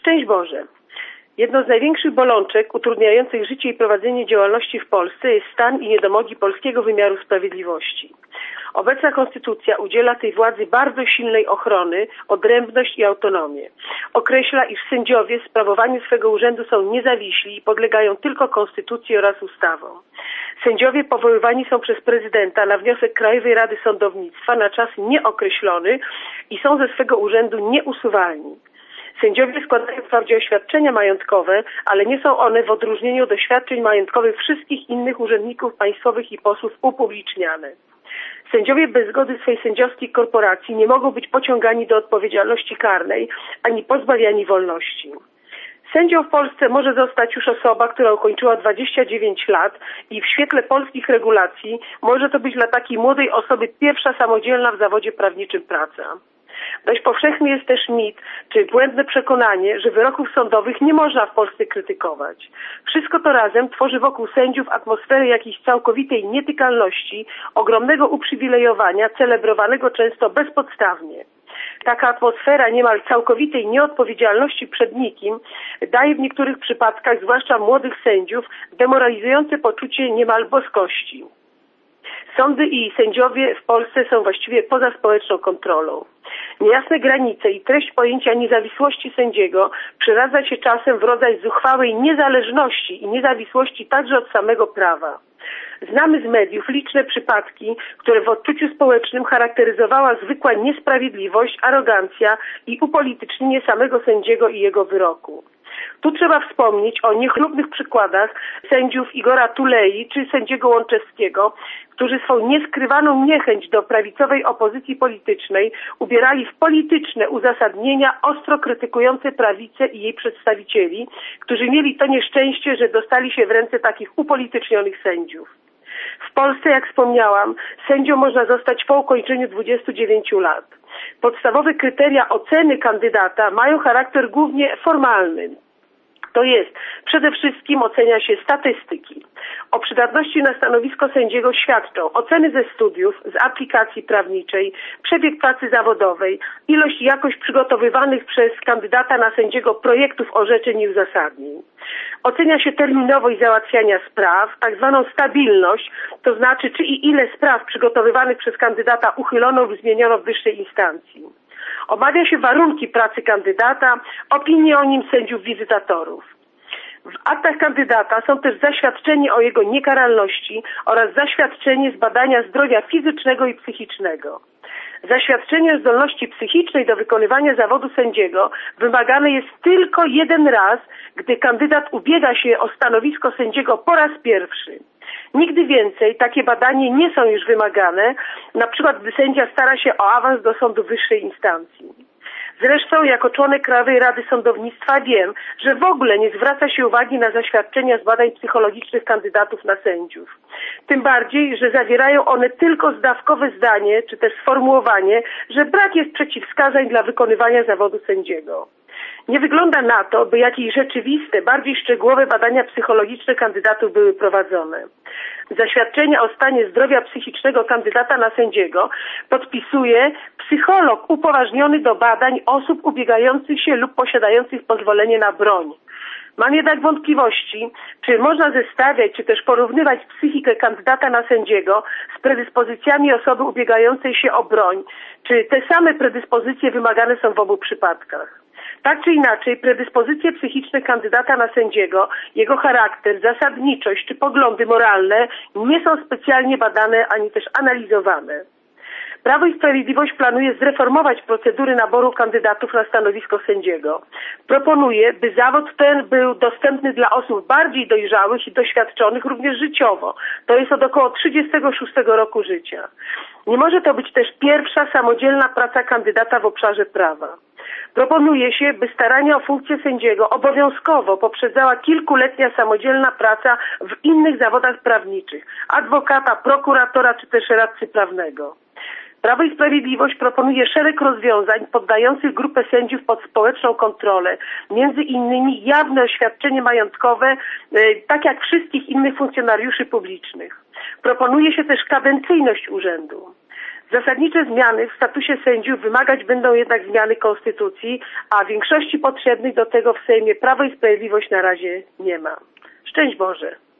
Szczęść Boże! Jedną z największych bolączek utrudniających życie i prowadzenie działalności w Polsce jest stan i niedomogi polskiego wymiaru sprawiedliwości. Obecna konstytucja udziela tej władzy bardzo silnej ochrony, odrębność i autonomię. Określa, iż sędziowie w sprawowaniu swego urzędu są niezawiśli i podlegają tylko konstytucji oraz ustawom. Sędziowie powoływani są przez prezydenta na wniosek Krajowej Rady Sądownictwa na czas nieokreślony i są ze swego urzędu nieusuwalni. Sędziowie składają wprawdzie oświadczenia majątkowe, ale nie są one w odróżnieniu od oświadczeń majątkowych wszystkich innych urzędników państwowych i posłów upubliczniane. Sędziowie bez zgody swej sędziowskiej korporacji nie mogą być pociągani do odpowiedzialności karnej ani pozbawiani wolności. Sędzią w Polsce może zostać już osoba, która ukończyła 29 lat i w świetle polskich regulacji może to być dla takiej młodej osoby pierwsza samodzielna w zawodzie prawniczym praca. Dość powszechny jest też mit, czy błędne przekonanie, że wyroków sądowych nie można w Polsce krytykować. Wszystko to razem tworzy wokół sędziów atmosferę jakiejś całkowitej nietykalności, ogromnego uprzywilejowania, celebrowanego często bezpodstawnie. Taka atmosfera niemal całkowitej nieodpowiedzialności przed nikim daje w niektórych przypadkach, zwłaszcza młodych sędziów, demoralizujące poczucie niemal boskości. Sądy i sędziowie w Polsce są właściwie poza społeczną kontrolą. Niejasne granice i treść pojęcia niezawisłości sędziego przeradza się czasem w rodzaj zuchwałej niezależności i niezawisłości także od samego prawa. Znamy z mediów liczne przypadki, które w odczuciu społecznym charakteryzowała zwykła niesprawiedliwość, arogancja i upolitycznienie samego sędziego i jego wyroku. Tu trzeba wspomnieć o niechlubnych przykładach sędziów Igora Tulei czy sędziego Łączewskiego, którzy swą nieskrywaną niechęć do prawicowej opozycji politycznej ubierali w polityczne uzasadnienia ostro krytykujące prawicę i jej przedstawicieli, którzy mieli to nieszczęście, że dostali się w ręce takich upolitycznionych sędziów. W Polsce, jak wspomniałam, sędzią można zostać po ukończeniu 29 lat. Podstawowe kryteria oceny kandydata mają charakter głównie formalny. To jest, przede wszystkim ocenia się statystyki. O przydatności na stanowisko sędziego świadczą oceny ze studiów, z aplikacji prawniczej, przebieg pracy zawodowej, ilość i jakość przygotowywanych przez kandydata na sędziego projektów orzeczeń i uzasadnień. Ocenia się terminowość załatwiania spraw, tak zwaną stabilność, to znaczy czy i ile spraw przygotowywanych przez kandydata uchylono lub zmieniono w wyższej instancji. Omawia się warunki pracy kandydata, opinie o nim sędziów wizytatorów. W aktach kandydata są też zaświadczenie o jego niekaralności oraz zaświadczenie z badania zdrowia fizycznego i psychicznego. Zaświadczenie o zdolności psychicznej do wykonywania zawodu sędziego wymagane jest tylko jeden raz, gdy kandydat ubiega się o stanowisko sędziego po raz pierwszy. Nigdy więcej takie badania nie są już wymagane, na przykład gdy sędzia stara się o awans do sądu wyższej instancji. Zresztą jako członek Krajowej Rady Sądownictwa wiem, że w ogóle nie zwraca się uwagi na zaświadczenia z badań psychologicznych kandydatów na sędziów. Tym bardziej, że zawierają one tylko zdawkowe zdanie, czy też sformułowanie, że brak jest przeciwwskazań dla wykonywania zawodu sędziego. Nie wygląda na to, by jakieś rzeczywiste, bardziej szczegółowe badania psychologiczne kandydatów były prowadzone. Zaświadczenia o stanie zdrowia psychicznego kandydata na sędziego podpisuje psycholog upoważniony do badań osób ubiegających się lub posiadających pozwolenie na broń. Mam jednak wątpliwości, czy można zestawiać, czy też porównywać psychikę kandydata na sędziego z predyspozycjami osoby ubiegającej się o broń, czy te same predyspozycje wymagane są w obu przypadkach. Tak czy inaczej, predyspozycje psychiczne kandydata na sędziego, jego charakter, zasadniczość czy poglądy moralne nie są specjalnie badane ani też analizowane. Prawo i Sprawiedliwość planuje zreformować procedury naboru kandydatów na stanowisko sędziego. Proponuje, by zawód ten był dostępny dla osób bardziej dojrzałych i doświadczonych również życiowo, to jest od około 36 roku życia. Nie może to być też pierwsza samodzielna praca kandydata w obszarze prawa. Proponuje się, by starania o funkcję sędziego obowiązkowo poprzedzała kilkuletnia samodzielna praca w innych zawodach prawniczych, adwokata, prokuratora czy też radcy prawnego. Prawo i Sprawiedliwość proponuje szereg rozwiązań poddających grupę sędziów pod społeczną kontrolę, między innymi jawne oświadczenie majątkowe, tak jak wszystkich innych funkcjonariuszy publicznych. Proponuje się też kadencyjność urzędu. Zasadnicze zmiany w statusie sędziów wymagać będą jednak zmiany konstytucji, a większości potrzebnych do tego w Sejmie Prawo i Sprawiedliwość na razie nie ma. Szczęść Boże!